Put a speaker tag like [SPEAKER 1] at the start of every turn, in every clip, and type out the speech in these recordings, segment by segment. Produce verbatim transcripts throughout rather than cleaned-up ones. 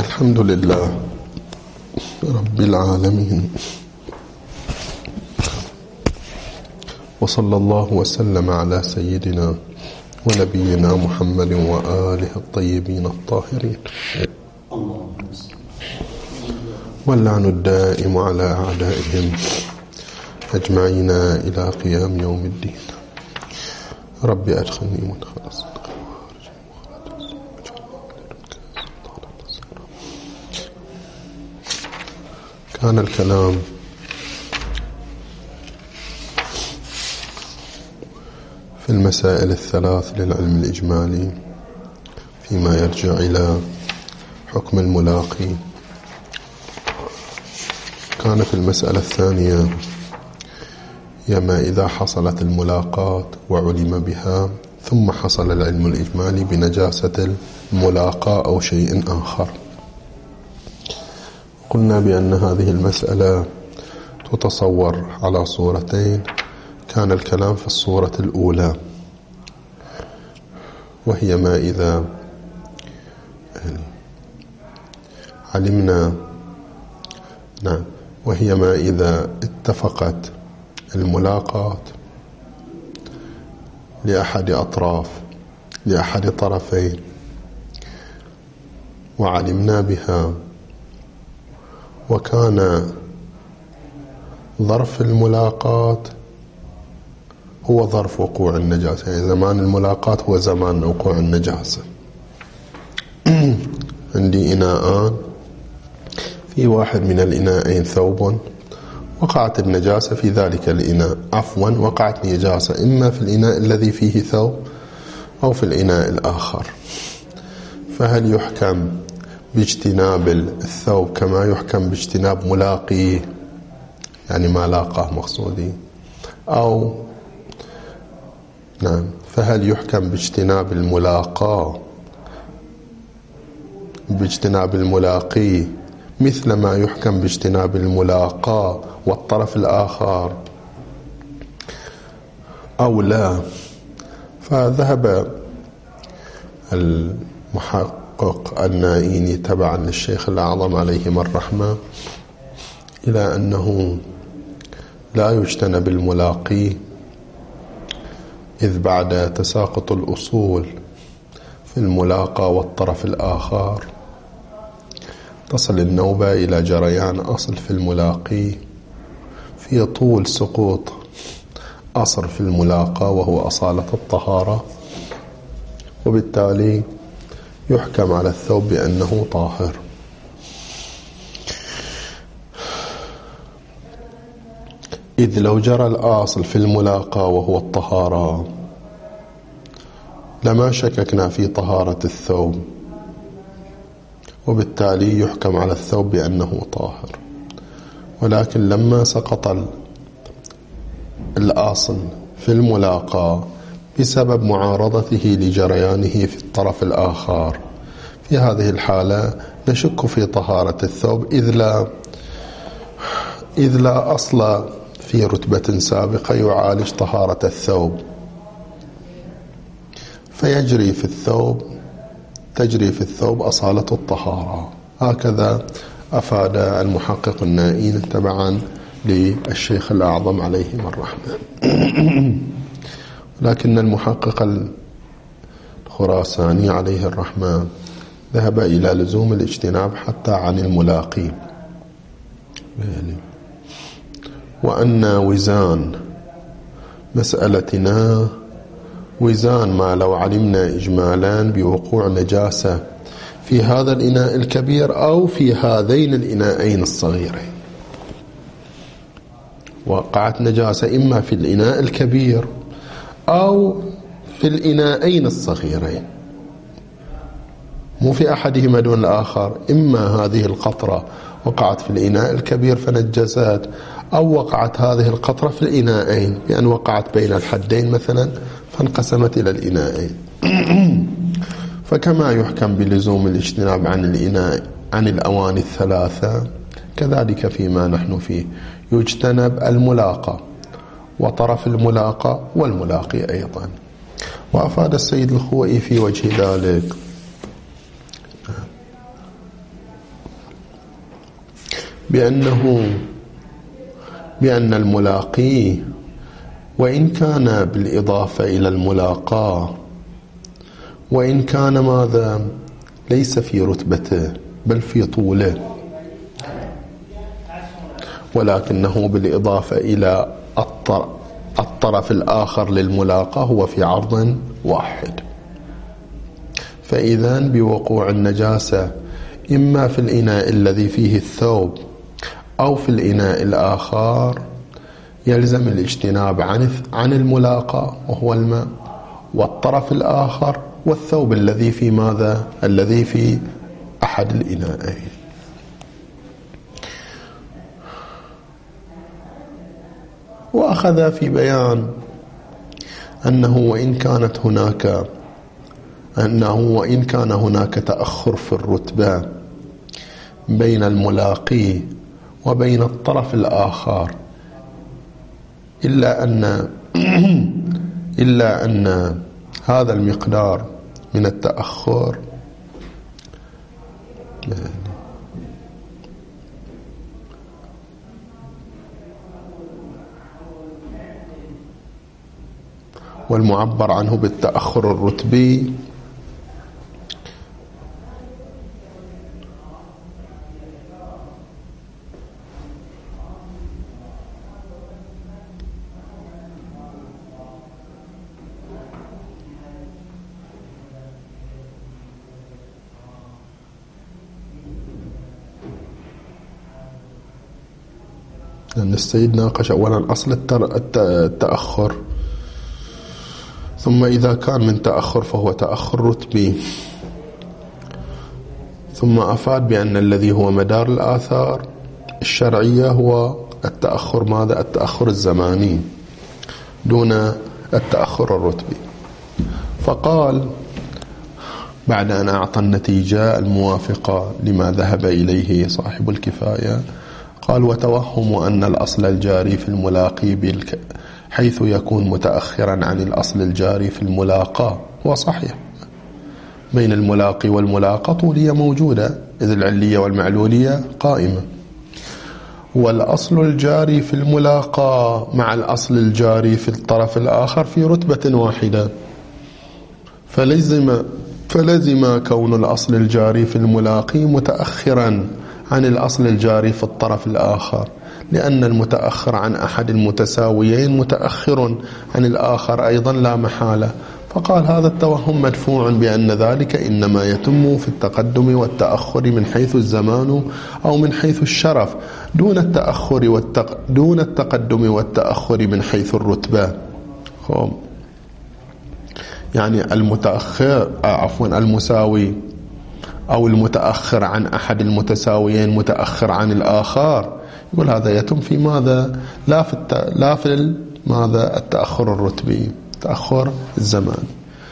[SPEAKER 1] الحمد لله رب العالمين، وصلى الله وسلم على سيدنا ونبينا محمد وآله الطيبين الطاهرين، واللعن الدائم على أعدائهم أجمعين إلى قيام يوم الدين. رب أدخلني مدخل صدق كان الكلام في المسائل الثلاث للعلم الإجمالي فيما يرجع إلى حكم الملاقي. كان في المسألة الثانية يما إذا حصلت الملاقات وعلم بها ثم حصل العلم الإجمالي بنجاسة الملاقاة أو شيء آخر. قلنا بأن هذه المسألة تتصور على صورتين. كان الكلام في الصورة الأولى وهي ما إذا علمنا نعم وهي ما إذا اتفقت الملاقات لأحد أطراف لأحد طرفين وعلمنا بها، وكان ظرف الملاقات هو ظرف وقوع النجاسة، يعني زمان الملاقات هو زمان وقوع النجاسة. عندي إناءان، في واحد من الإناءين ثوب، وقعت النجاسة في ذلك الإناء، عفوا وقعت نجاسة إما في الإناء الذي فيه ثوب أو في الإناء الآخر، فهل يحكم باجتناب الثوب كما يحكم باجتناب ملاقيه، يعني ما لاقاه مقصودي، أو نعم فهل يحكم باجتناب الملاقاه باجتناب الملاقي مثل ما يحكم باجتناب الملاقاه والطرف الآخر أو لا؟ فذهب المحقق النائيني تبعا للشيخ الأعظم عليهم الرحمة إلى أنه لا يجتنب الملاقي، إذ بعد تساقط الأصول في الملاقى والطرف الآخر تصل النوبة إلى جريان أصل في الملاقي في طول سقوط أصل في الملاقى وهو أصالة الطهارة، وبالتالي يحكم على الثوب بأنه طاهر. إذ لو جرى الأصل في الملاقى وهو الطهارة لما شككنا في طهارة الثوب، وبالتالي يحكم على الثوب بأنه طاهر. ولكن لما سقط الأصل في الملاقى بسبب معارضته لجريانه في الطرف الآخر، في هذه الحالة نشك في طهارة الثوب، إذ لا إذ لا أصل في رتبة سابقة يعالج طهارة الثوب، فيجري في الثوب تجري في الثوب أصالة الطهارة. هكذا أفاد المحقق النائين تبعا للشيخ الأعظم عليهم الرحمة. لكن المحقق الخراساني عليه الرحمة ذهب إلى لزوم الاجتناب حتى عن الملاقي، وأن وزان مسألتنا وزان ما لو علمنا إجمالا بوقوع نجاسة في هذا الإناء الكبير أو في هذين الإناءين الصغيرين. وقعت نجاسة إما في الإناء الكبير أو في الإناءين الصغيرين، مو في أحدهما دون الآخر. إما هذه القطرة وقعت في الإناء الكبير فنجست، أو وقعت هذه القطرة في الإناءين بأن وقعت بين الحدين مثلا فانقسمت إلى الإناءين. فكما يحكم بلزوم الاجتناب عن الإناء عن الأواني الثلاثة، كذلك فيما نحن فيه يجتنب الملاقى وطرف الملاقى والملاقي أيضا. وأفاد السيد الخوئي في وجه ذلك بأنه بأن الملاقي وإن كان بالإضافة إلى الملاقاة، وإن كان ماذا ليس في رتبته بل في طوله، ولكنه بالإضافة إلى الطرف الآخر للملاقاة هو في عرض واحد. فإذا بوقوع النجاسة إما في الإناء الذي فيه الثوب أو في الإناء الآخر يلزم الاجتناب عن عن الملاقاة وهو الماء، والطرف الآخر والثوب الذي في ماذا الذي في أحد الإناءين. وأخذ في بيان أنه وإن كانت هناك أنه وإن كان هناك تأخر في الرتبة بين الملاقي وبين الطرف الآخر، إلا أن إلا أن هذا المقدار من التأخر والمعبر عنه بالتأخر الرتبي لأن السيد ناقش أولا أصل التأخر، ثم إذا كان من تأخر فهو تأخر رتبي، ثم أفاد بأن الذي هو مدار الآثار الشرعية هو التأخر ماذا التأخر الزماني دون التأخر الرتبي. فقال بعد أن أعطى النتيجة الموافقة لما ذهب إليه صاحب الكفاية، قال وتوهم أن الأصل الجاري في الملاقي بالك حيث يكون متأخرا عن الأصل الجاري في الملاقاة هو صحيح. بين الملاقي والملاقاة طولية موجودة إذ العلية والمعلولية قائمة، والأصل الجاري في الملاقاة مع الأصل الجاري في الطرف الآخر في رتبة واحدة، فلزم فلزم كون الأصل الجاري في الملاقي متأخرا عن الأصل الجاري في الطرف الآخر، لأن المتأخر عن أحد المتساويين متأخر عن الآخر أيضا لا محالة. فقال هذا التوهم مدفوع بأن ذلك إنما يتم في التقدم والتأخر من حيث الزمان أو من حيث الشرف دون التأخر والتق... دون التقدم والتأخر من حيث الرتبة. يعني المتأخر عفوا المساوي أو المتأخر عن أحد المتساويين متأخر عن الآخر، يقول هذا يتم في ماذا لا في الت... لا في ماذا التأخر الرتبي، تأخر الزمان،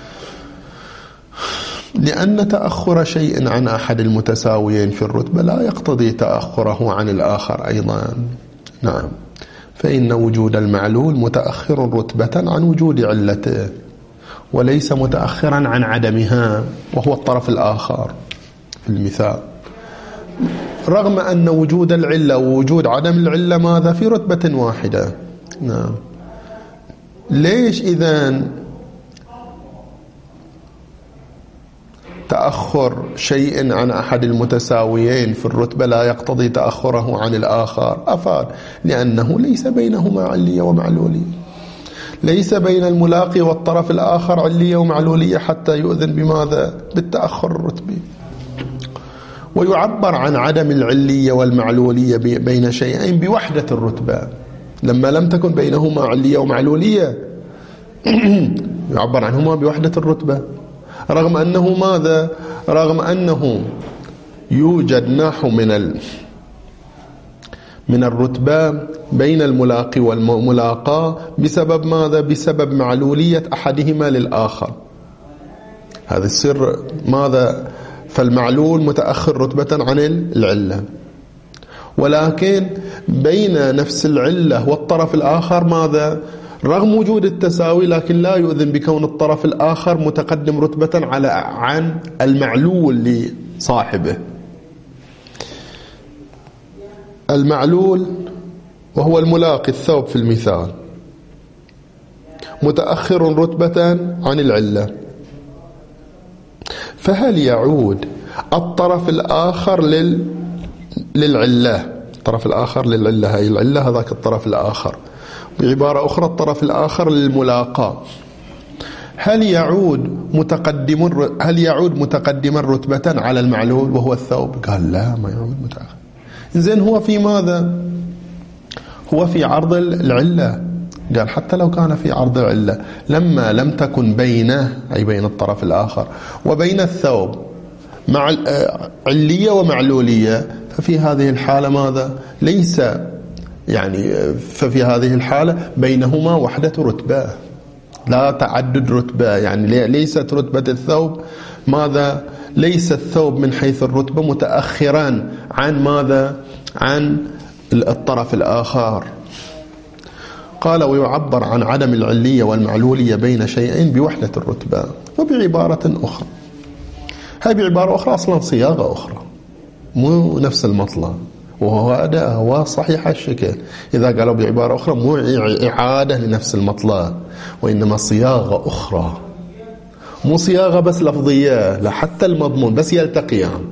[SPEAKER 1] لأن تأخر شيء عن أحد المتساويين في الرتبة لا يقتضي تأخره عن الآخر أيضا. نعم، فإن وجود المعلول متأخر رتبة عن وجود علته وليس متأخرا عن عدمها وهو الطرف الآخر في المثال، رغم أن وجود العلة ووجود عدم العلة ماذا في رتبة واحدة. نعم، ليش إذن تأخر شيء عن أحد المتساويين في الرتبة لا يقتضي تأخره عن الآخر؟ أفاد لأنه ليس بينهما علية ومعلولية، ليس بين الملاقي والطرف الآخر علية ومعلولية حتى يؤذن بماذا بالتأخر الرتبي. ويعبر عن عدم العلية والمعلولية بين شيئين بوحدة الرتبة، لما لم تكن بينهما علية ومعلولية يعبر عنهما بوحدة الرتبة، رغم أنه ماذا رغم أنه يوجد نحو من ال من الرتبة بين الملاقي والملاقاة بسبب ماذا بسبب معلولية أحدهما للآخر. هذا السر ماذا فالمعلول متأخر رتبة عن العلة، ولكن بين نفس العلة والطرف الآخر ماذا رغم وجود التساوي لكن لا يؤذن بكون الطرف الآخر متقدم رتبة على عن المعلول لصاحبه. المعلول وهو الملاقي الثوب في المثال متأخر رتبة عن العلة، فهل يعود الطرف الآخر لل... للعلة الطرف الآخر للعلة هاي العلة هذاك الطرف الآخر، بعبارة أخرى الطرف الآخر للملاقاة، هل يعود متقدم هل يعود متقدما رتبة على المعلول وهو الثوب؟ قال لا، ما يعود متأخر. إذن هو في ماذا؟ هو في عرض العلة. قال حتى لو كان في عرض العلة لما لم تكن بينه أي بين الطرف الآخر وبين الثوب مع علية ومعلولية، ففي هذه الحالة ماذا؟ ليس يعني ففي هذه الحالة بينهما وحدة رتبة، لا تعدد رتبة، يعني ليست رتبة الثوب ماذا؟ ليس الثوب من حيث الرتبة متأخرا عن ماذا؟ عن الطرف الآخر. قال ويعبر عن عدم العلية والمعلولية بين شيئين بوحدة الرتبة. وبعبارة أخرى، هاي بعبارة أخرى أصلا صياغة أخرى مو نفس المطلب، وهو أداء هو صحيح الشكل. إذا قالوا بعبارة أخرى مو إعادة لنفس المطلب، وإنما صياغة أخرى، مو صياغة بس لفظية، لا حتى المضمون بس يلتقيان.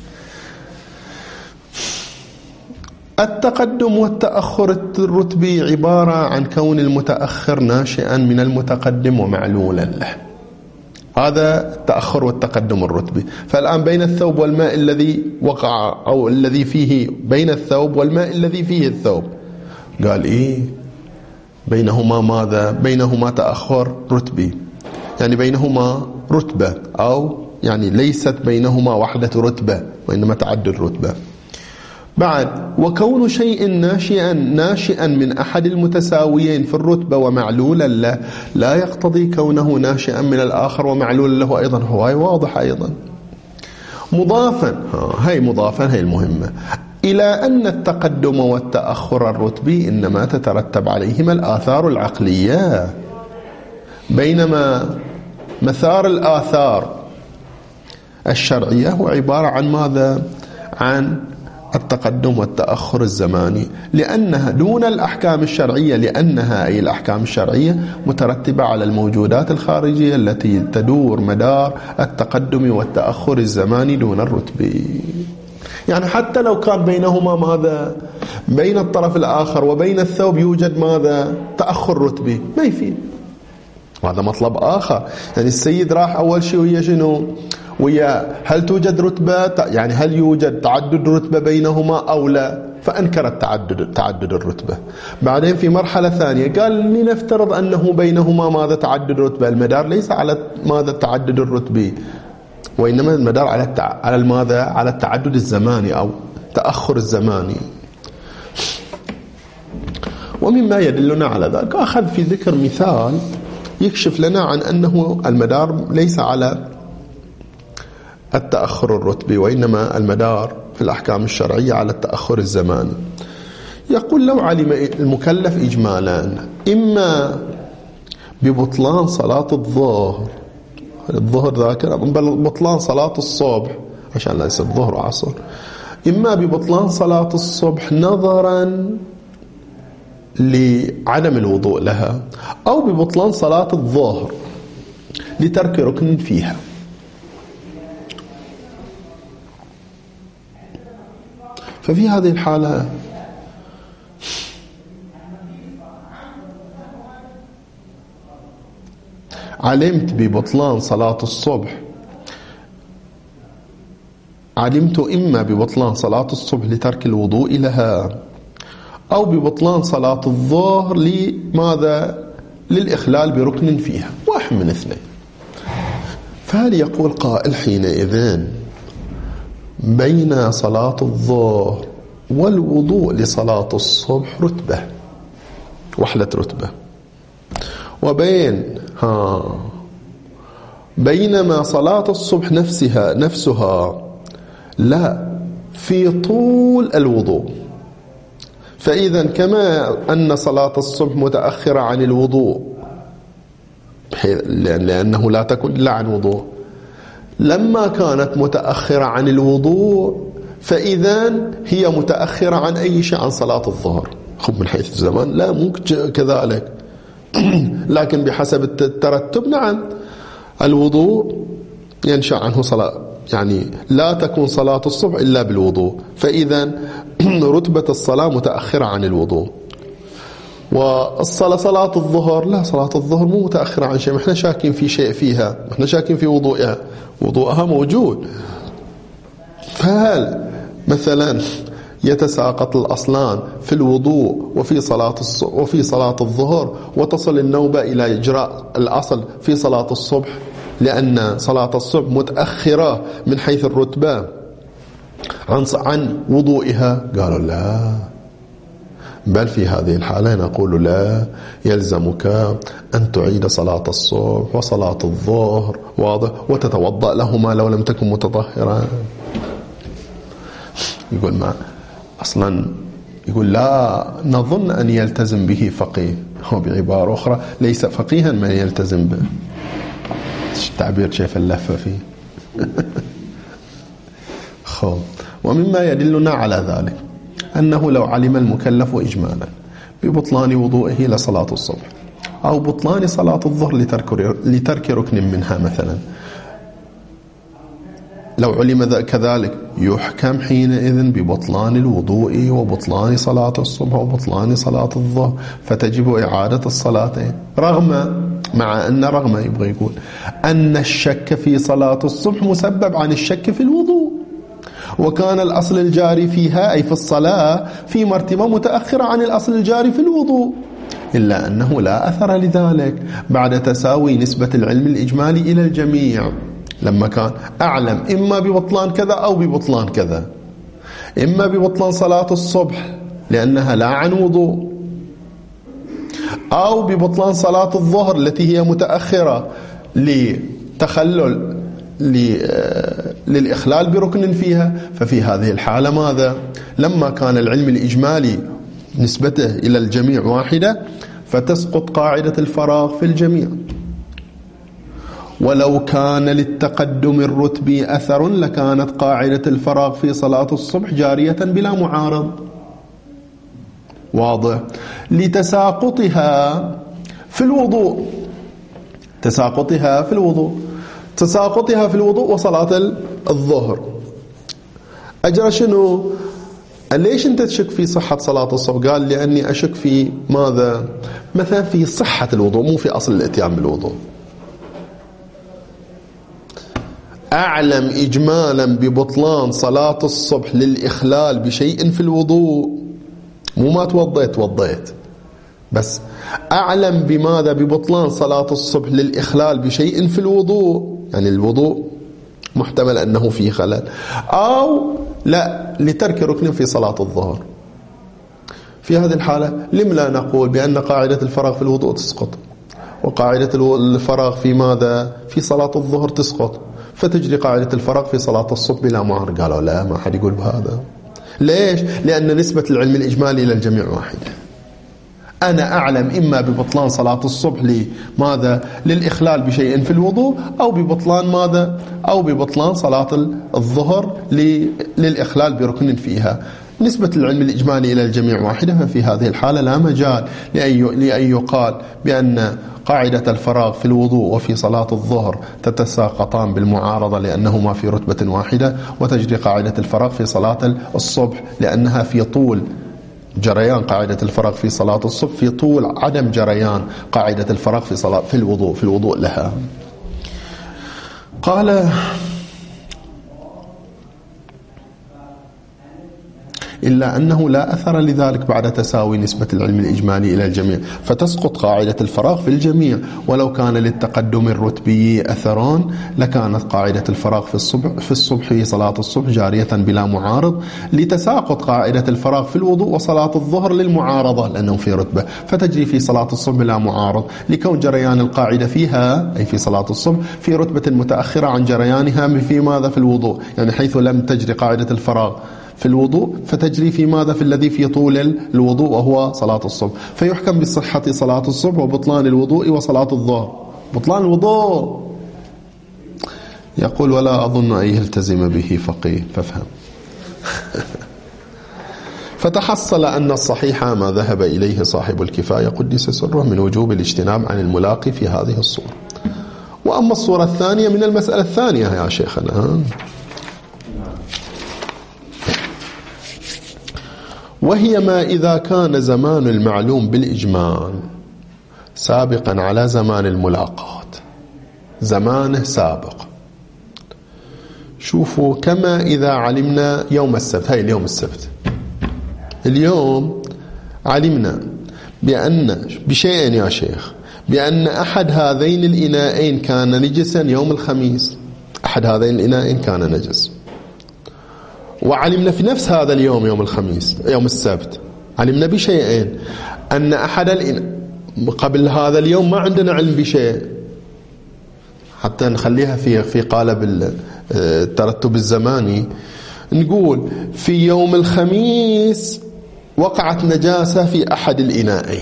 [SPEAKER 1] التقدم والتأخر الرتبي عبارة عن كون المتأخر ناشئا من المتقدم ومعلولا له، هذا التأخر والتقدم الرتبي. فالآن بين الثوب والماء الذي وقع أو الذي فيه، بين الثوب والماء الذي فيه الثوب، قال إيه بينهما ماذا؟ بينهما تأخر رتبي، يعني بينهما رتبة، أو يعني ليست بينهما وحدة رتبة وإنما تعدد رتبة. بعد وكون شيء ناشئا ناشئا من أحد المتساويين في الرتبة ومعلولا له لا يقتضي كونه ناشئا من الآخر ومعلولا له أيضا، هو هاي واضح أيضا. مضافا، هاي مضافا هاي المهمة، إلى أن التقدم والتأخر الرتبي إنما تترتب عليهما الآثار العقلية، بينما مثار الآثار الشرعية هو عبارة عن ماذا؟ عن التقدم والتأخر الزماني، لأنها دون الأحكام الشرعية، لأنها أي الأحكام الشرعية مترتبة على الموجودات الخارجية التي تدور مدار التقدم والتأخر الزماني دون الرتبي. يعني حتى لو كان بينهما ماذا؟ بين الطرف الآخر وبين الثوب يوجد ماذا؟ تأخر رتبي، ما يفيد، وهذا مطلب آخر. يعني السيد راح أول شيء ويا شنو؟ ويا هل توجد رتبة، يعني هل يوجد تعدد رتبة بينهما أو لا؟ فأنكر التعدد تعدد الرتبة. بعدين في مرحلة ثانية قال لنفترض أنه بينهما ماذا؟ تعدد رتبة. المدار ليس على ماذا؟ التعدد الرتبي، وإنما المدار على التع... على ماذا؟ على التعدد الزماني أو تأخر الزماني. ومما يدلنا على ذلك أخذ في ذكر مثال يكشف لنا عن أنه المدار ليس على التأخر الرتبي، وإنما المدار في الأحكام الشرعية على التأخر الزماني. يقول لو علم المكلف إجمالا إما ببطلان صلاة الظهر، الظهر ذاكر بطلان صلاة الصبح عشان لا يصير ظهر وعصر، إما ببطلان صلاة الصبح نظرا لعدم الوضوء لها، أو ببطلان صلاة الظهر لترك ركن فيها. ففي هذه الحالة علمت ببطلان صلاة الصبح، علمت إما ببطلان صلاة الصبح لترك الوضوء لها، أو ببطلان صلاة الظهر لماذا؟ للإخلال بركن فيها، واحد من اثنين. فهل يقول قائل حينئذ بين صلاة الظهر والوضوء لصلاة الصبح رتبة، وحدة رتبة، وبين ها بينما صلاة الصبح نفسها نفسها لا في طول الوضوء. فإذا كما أن صلاة الصبح متأخرة عن الوضوء لأنه لا تكون إلا عن وضوء، لما كانت متأخرة عن الوضوء فإذا هي متأخرة عن أي شيء، عن صلاة الظهر. خب من حيث الزمان لا ممكن كذلك، لكن بحسب الترتب نعم الوضوء ينشأ عنه صلاة، يعني لا تكون صلاة الصبح إلا بالوضوء، فإذا رتبة الصلاة متأخرة عن الوضوء. والصلاة صلاة الظهر لا، صلاة الظهر مو متأخرة عن شيء، احنا شاكين في شيء فيها، احنا شاكين في وضوئها، وضوءها موجود. فهل مثلا يتساقط الأصلان في الوضوء وفي صلاة وفي صلاة الظهر وتصل النوبة إلى إجراء الأصل في صلاة الصبح لأن صلاة الصبح متأخرة من حيث الرتبة عن عن وضوئها؟ قالوا لا، بل في هذه الحالة نقول لا، يلزمك أن تعيد صلاة الصبح وصلاة الظهر، واضح، وتتوضأ لهما لو لم تكن متطهرا. يقول ما أصلا يقول لا نظن أن يلتزم به فقيه، هو بعبارة أخرى ليس فقيها من يلتزم به. التعبير كيف اللفة فيه. خب، ومما يدلنا على ذلك أنه لو علم المكلف إجمالا ببطلان وضوئه لصلاة الصبح أو بطلان صلاة الظهر لترك ركن منها مثلا، لو علم كذلك يحكم حينئذ ببطلان الوضوء وبطلان صلاة الصبح وبطلان صلاة الظهر، فتجب إعادة الصلاتين، رغم مع أن رغم يبغى يقول أن الشك في صلاة الصبح مسبب عن الشك في الوضوء، وكان الأصل الجاري فيها أي في الصلاة في مرتبة متأخرة عن الأصل الجاري في الوضوء، إلا أنه لا أثر لذلك بعد تساوي نسبة العلم الإجمالي إلى الجميع، لما كان أعلم إما ببطلان كذا أو ببطلان كذا، إما ببطلان صلاة الصبح لأنها لا عن وضوء، أو ببطلان صلاة الظهر التي هي متأخرة لتخلل للإخلال بركن فيها. ففي هذه الحالة ماذا؟ لما كان العلم الإجمالي نسبته إلى الجميع واحدة فتسقط قاعدة الفراغ في الجميع، ولو كان للتقدم الرتبي أثر لكانت قاعدة الفراغ في صلاة الصبح جارية بلا معارض، واضح، لتساقطها في الوضوء، تساقطها في الوضوء تساقطها في الوضوء وصلاة الظهر. أجرى شنو؟ ليش أنت تشك في صحة صلاة الصبح؟ قال لأني أشك في ماذا؟ مثلا في صحة الوضوء، مو في أصل الاتيان بالوضوء. أعلم إجمالا ببطلان صلاة الصبح للإخلال بشيء في الوضوء، مو ما توضيت توضيت بس أعلم بماذا؟ ببطلان صلاة الصبح للإخلال بشيء في الوضوء، يعني الوضوء محتمل أنه فيه خلل، أو لا لترك ركن في صلاة الظهر. في هذه الحالة لم لا نقول بأن قاعدة الفراغ في الوضوء تسقط وقاعدة الفراغ في ماذا؟ في صلاة الظهر تسقط، فتجري قاعدة الفراغ في صلاة الصبح بلا معارض؟ قالوا لا، ما حد يقول بهذا. ليش؟ لأن نسبة العلم الإجمالي إلى الجميع واحدة. أنا أعلم إما ببطلان صلاة الصبح لماذا؟ للإخلال بشيء في الوضوء، أو ببطلان ماذا؟ أو ببطلان صلاة الظهر للإخلال بركن فيها. نسبة العلم الإجمالي إلى الجميع واحدة، ففي هذه الحالة لا مجال لأن يقال بأن قاعدة الفراغ في الوضوء وفي صلاة الظهر تتساقطان بالمعارضة لأنهما في رتبة واحدة، وتجري قاعدة الفراغ في صلاة الصبح لأنها في طول جريان قاعدة الفراغ في صلاة الصبح في طول عدم جريان قاعدة الفراغ في صلاة في الوضوء في الوضوء لها. قال إلا أنه لا أثر لذلك بعد تساوي نسبة العلم الإجمالي إلى الجميع، فتسقط قاعدة الفراغ في الجميع. ولو كان للتقدم الرتبي أثران لكانت قاعدة الفراغ في الصبح في الصبح في صلاة الصبح جارية بلا معارض، لتساقط قاعدة الفراغ في الوضوء وصلاة الظهر للمعارضة لأنه في رتبة، فتجري في صلاة الصبح بلا معارض لكون جريان القاعدة فيها أي في صلاة الصبح في رتبة متأخرة عن جريانها في ماذا؟ في الوضوء، يعني حيث لم تجري قاعدة الفراغ في الوضوء فتجري في ماذا؟ في الذي في طول الوضوء وهو صلاة الصبح، فيحكم بصحة صلاة الصبح وبطلان الوضوء وصلاة الظهر. بطلان الوضوء يقول ولا أظن أن يلتزم به فقيه، فافهم. فتحصل أن الصحيح ما ذهب إليه صاحب الكفاية قدس سره من وجوب الاجتناب عن الملاقي في هذه الصورة. وأما الصورة الثانية من المسألة الثانية يا شيخنا، وهي ما إذا كان زمان المعلوم بالإجمال سابقا على زمان الملاقات، زمانه سابق. شوفوا، كما إذا علمنا يوم السبت، هاي اليوم السبت، اليوم علمنا بأن بشيء يا شيخ، بأن أحد هذين الإناءين كان نجسا يوم الخميس، أحد هذين الإناءين كان نجس. وعلمنا في نفس هذا اليوم يوم الخميس يوم السبت علمنا بشيئين، أن أحد الإناء قبل هذا اليوم ما عندنا علم بشيء، حتى نخليها في في قالب الترتب الزماني، نقول في يوم الخميس وقعت نجاسة في أحد الإناءين،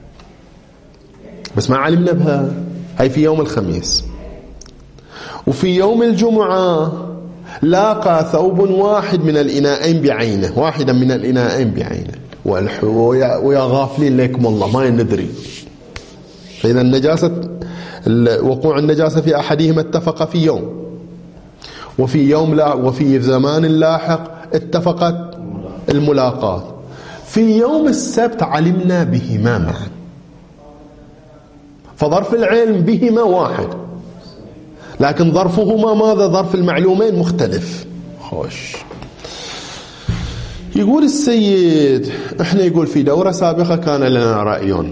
[SPEAKER 1] بس ما علمنا بها، هي في يوم الخميس. وفي يوم الجمعة لاقى ثوب واحد من الإناءين بعينه، واحدا من الإناءين بعينه، ويا غافلين لكم الله ما ندري. فإذا النجاسة وقوع النجاسة في أحدهما اتفق في يوم، وفي يوم لا وفي زمان لاحق اتفقت الملاقات. في يوم السبت علمنا بهما معا، فظرف العلم بهما واحد، لكن ظرفهما ماذا؟ ظرف المعلومين مختلف. خوش. يقول السيد، احنا يقول في دورة سابقة كان لنا رأي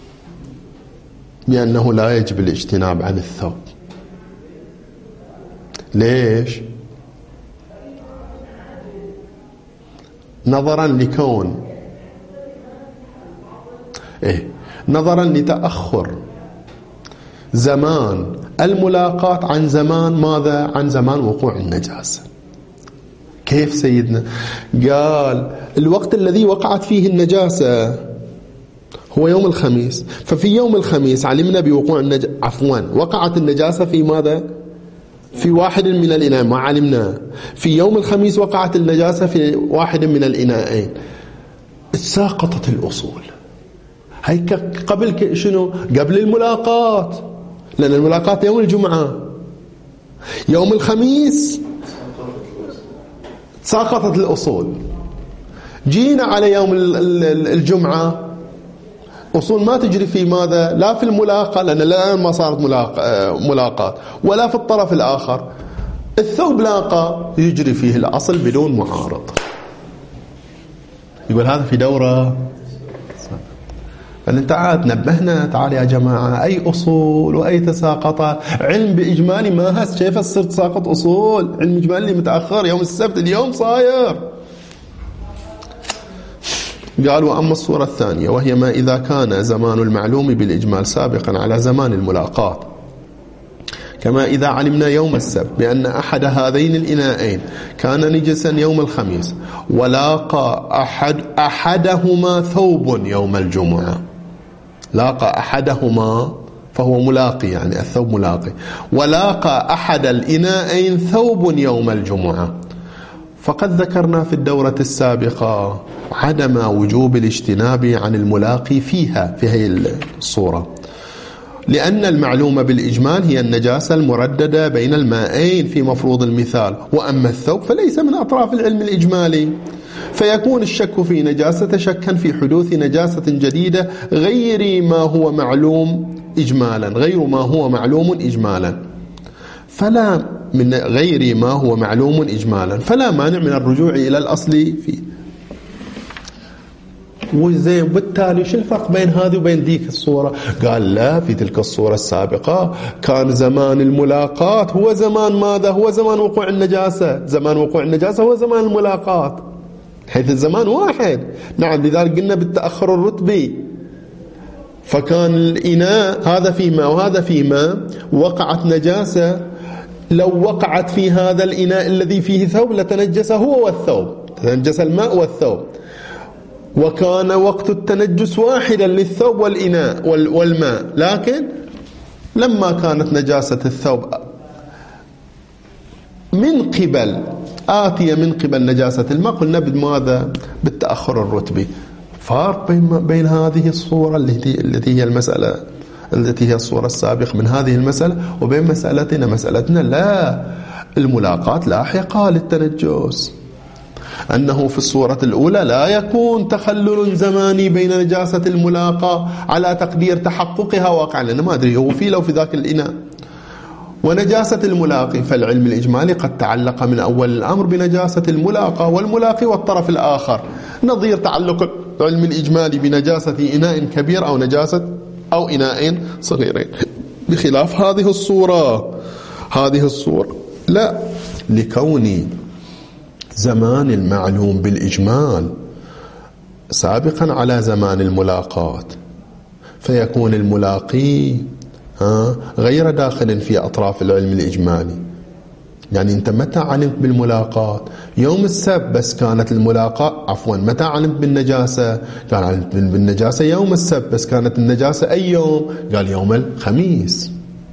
[SPEAKER 1] بأنه لا يجب الاجتناب عن الثوب. ليش؟ نظرا لكون ايه نظرا لتأخر زمان الملاقات عن زمان ماذا؟ عن زمان وقوع النجاسة. كيف سيدنا؟ قال الوقت الذي وقعت فيه النجاسة هو يوم الخميس، ففي يوم الخميس علمنا بوقوع النجاسة، عفوا وقعت النجاسة في ماذا؟ في واحد من الإناء، ما علمنا في يوم الخميس وقعت النجاسة في واحد من الإناءين، ساقطت الأصول. هي قبل شنو؟ قبل الملاقات، لأن الملاقات يوم الجمعة. يوم الخميس ساقطت الأصول، جينا على يوم الجمعة أصول ما تجري في ماذا؟ لا في الملاقة، لأن الآن ما صارت ملاقات، ولا في الطرف الآخر. الثوب لاقى يجري فيه الأصل بدون معارض. يقول هذا في دورة، فأنت تعال تنبهنا، تعال يا جماعة، أي أصول وأي تساقطات، علم بإجمالي ما هس، كيف صرت ساقط أصول؟ علم إجمالي متأخر، يوم السبت اليوم صاير. قال وأما الصورة الثانية وهي ما إذا كان زمان المعلوم بالإجمال سابقا على زمان الملاقات، كما إذا علمنا يوم السبت بأن أحد هذين الإناءين كان نجسا يوم الخميس، ولاقى أحد أحدهما ثوب يوم الجمعة، لاقى أحدهما فهو ملاقي، يعني الثوب ملاقي، ولاقى أحد الإناءين ثوب يوم الجمعة، فقد ذكرنا في الدورة السابقة عدم وجوب الاجتناب عن الملاقي فيها في هذه الصورة، لأن المعلومة بالإجمال هي النجاسة المرددة بين المائين في مفروض المثال، وأما الثوب فليس من أطراف العلم الإجمالي، فيكون الشك في نجاسة شكا في حدوث نجاسة جديدة غير ما هو معلوم إجمالا، غير ما هو معلوم إجمالا، فلا من غير ما هو معلوم إجمالا فلا مانع من الرجوع إلى الأصل فيه. وزين، بالتالي شو الفرق بين هذه وبين ذيك الصورة؟ قال لا، في تلك الصورة السابقة كان زمان الملاقات هو زمان ماذا؟ هو زمان وقوع النجاسة، زمان وقوع النجاسة هو زمان الملاقات، حيث الزمان واحد. نعم، لذلك قلنا بالتأخر الرتبي، فكان الإناء هذا في ماء وهذا في ماء، وقعت نجاسة، لو وقعت في هذا الإناء الذي فيه ثوب لتنجس هو والثوب، تنجس الماء والثوب، وكان وقت التنجس واحدا للثوب والإناء والماء، لكن لما كانت نجاسة الثوب من قبل آتية من قبل نجاسة الماء، قلنا بماذا؟ بالتأخر الرتبي. فرق بين بين هذه الصورة التي التي هي المسألة التي هي الصورة السابقة من هذه المسألة وبين مسألتنا. مسألتنا لا، الملاقات لاحقة للتنجس، أنه في الصورة الأولى لا يكون تخلل زماني بين نجاسة الملاقاة على تقدير تحققها واقعا، لأنه ما أدري هو في لو في ذاك الإناء. ونجاسة الملاقي، فالعلم الإجمالي قد تعلق من أول الأمر بنجاسة الملاقى والملاقي والطرف الآخر، نظير تعلق العلم الإجمالي بنجاسة إناء كبير أو نجاسة أو إناء صغيرين. بخلاف هذه الصورة، هذه الصورة لا، لكون زمان المعلوم بالإجمال سابقا على زمان الملاقات، فيكون الملاقي غير داخل في أطراف العلم الإجمالي. يعني أنت متى علمت بالملاقات؟ يوم السبت، بس كانت الملاقاة عفوا متى علمت بالنجاسة؟ قال علمت بالنجاسة يوم السبت، بس كانت النجاسة أي يوم؟ قال يوم الخميس.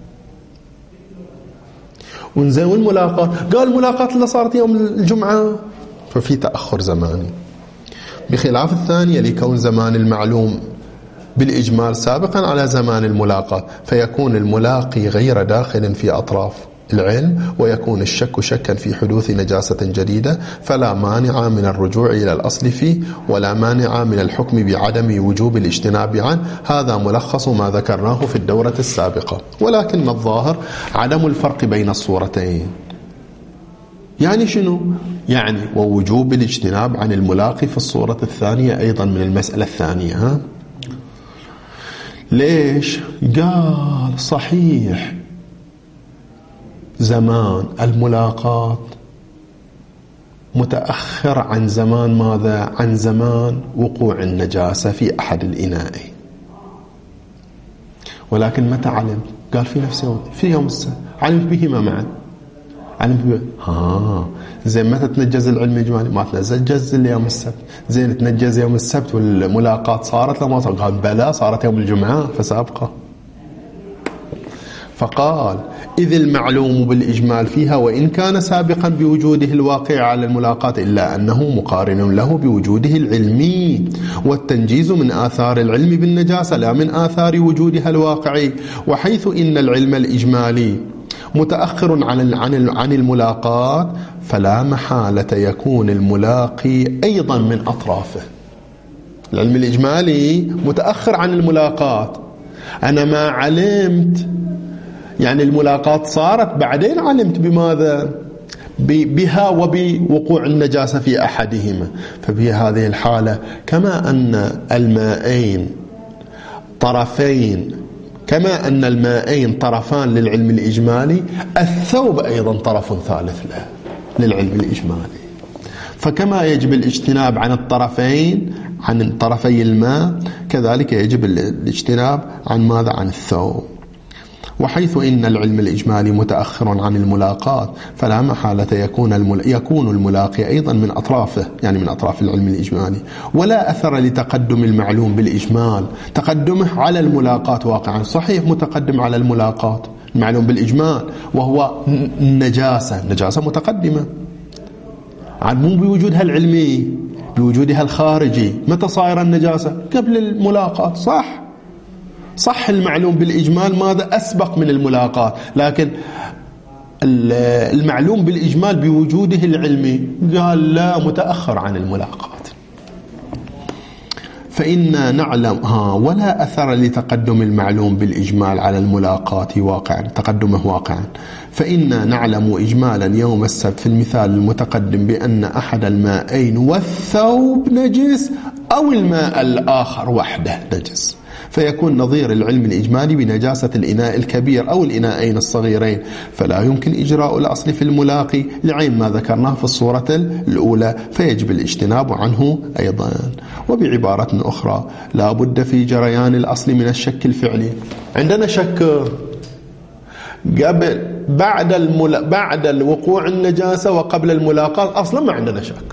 [SPEAKER 1] ونزين والملاقاة؟ قال الملاقاة اللي صارت يوم الجمعة، ففي تأخر زماني. بخلاف الثانية لكون زمان المعلوم بالإجمال سابقا على زمان الملاقاة، فيكون الملاقي غير داخل في أطراف العلم، ويكون الشك شكا في حدوث نجاسة جديدة، فلا مانع من الرجوع إلى الأصل فيه، ولا مانع من الحكم بعدم وجوب الاجتناب عنه. هذا ملخص ما ذكرناه في الدورة السابقة. ولكن الظاهر عدم الفرق بين الصورتين. يعني شنو؟ يعني ووجوب الاجتناب عن الملاقي في الصورة الثانية أيضا من المسألة الثانية. ها؟ ليش؟ قال صحيح زمان الملاقات متأخر عن زمان ماذا؟ عن زمان وقوع النجاسة في أحد الإناءين. ولكن متى علم؟ قال في نفس يوم، في يوم السبت، علمت بهما معا. علمت بهما ها زين. متى تنجز العلم الإجمالي؟ ما تنجز إلا يوم السبت. زين تنجز يوم السبت والملاقات صارت لما صارت؟ قال بلا، صارت يوم الجمعة فسابقة. فقال إذ المعلوم بالإجمال فيها وإن كان سابقا بوجوده الواقع على الملاقات، إلا أنه مقارن له بوجوده العلمي، والتنجيز من آثار العلم بالنجاسة لا من آثار وجودها الواقعي. وحيث إن العلم الإجمالي متأخر عن عن الملاقات، فلا محالة يكون الملاقي أيضا من أطرافه. العلم الإجمالي متأخر عن الملاقات، أنا ما علمت، يعني الملاقات صارت بعدين علمت بماذا؟ بها وبوقوع النجاسة في أحدهما. ففي هذه الحالة كما أن الماءين طرفين كما أن الماءين طرفان للعلم الإجمالي، الثوب أيضا طرف ثالث له للعلم الإجمالي. فكما يجب الاجتناب عن الطرفين، عن طرفي الماء، كذلك يجب الاجتناب عن ماذا؟ عن الثوب. وحيث إن العلم الإجمالي متأخر عن الملاقات، فلا محالة يكون المل... يكون الملاقي أيضا من أطرافه، يعني من أطراف العلم الإجمالي. ولا أثر لتقدم المعلوم بالإجمال، تقدمه على الملاقات واقعا صحيح متقدم على الملاقات المعلوم بالإجمال، وهو النجاسة، نجاسة متقدمة عن مو بوجودها العلمي، بوجودها الخارجي. متى صاير النجاسة؟ قبل الملاقات. صح صح المعلوم بالإجمال ماذا؟ أسبق من الملاقات، لكن المعلوم بالإجمال بوجوده العلمي قال لا، متأخر عن الملاقات. فإن نعلم ها ولا أثر لتقدم المعلوم بالإجمال على الملاقات واقعا، تقدمه واقعا. فإن نعلم إجمالا يوم السبت في المثال المتقدم بأن أحد الماءين والثوب نجس، أو الماء الآخر وحده نجس، فيكون نظير العلم الإجمالي بنجاسة الإناء الكبير أو الإناءين الصغيرين. فلا يمكن إجراء الأصل في الملاقي لعين ما ذكرناه في الصورة الأولى، فيجب الاجتناب عنه أيضا. وبعبارة أخرى، لا بد في جريان الأصل من الشك الفعلي. عندنا شك قبل بعد الملا... بعد الوقوع النجاسة وقبل الملاقات أصلا ما عندنا شك،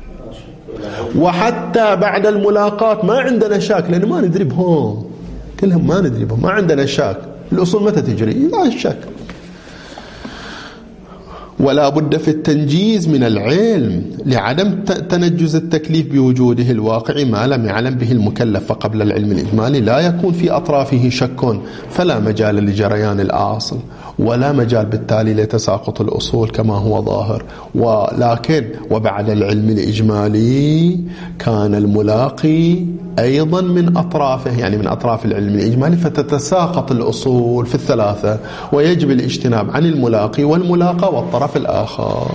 [SPEAKER 1] وحتى بعد الملاقات ما عندنا شك، لأنه ما ندري بهم كلهم، ما ندري بهم، ما عندنا شك. الأصول متى تجري؟ لا الشك. ولا بد في التنجيز من العلم لعدم تنجز التكليف بوجوده الواقع ما لم يعلم به المكلف، فقبل العلم الإجمالي لا يكون في أطرافه شك فلا مجال لجريان الأصل ولا مجال بالتالي لتساقط الأصول كما هو ظاهر. ولكن وبعد العلم الإجمالي كان الملاقي أيضا من أطرافه، يعني من أطراف العلم الإجمالي، فتتساقط الأصول في الثلاثة ويجب الاجتناب عن الملاقي والملاقى والطرف الآخر.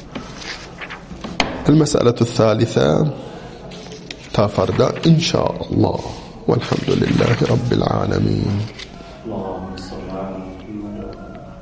[SPEAKER 1] المسألة الثالثة تفرد إن شاء الله، والحمد لله رب العالمين.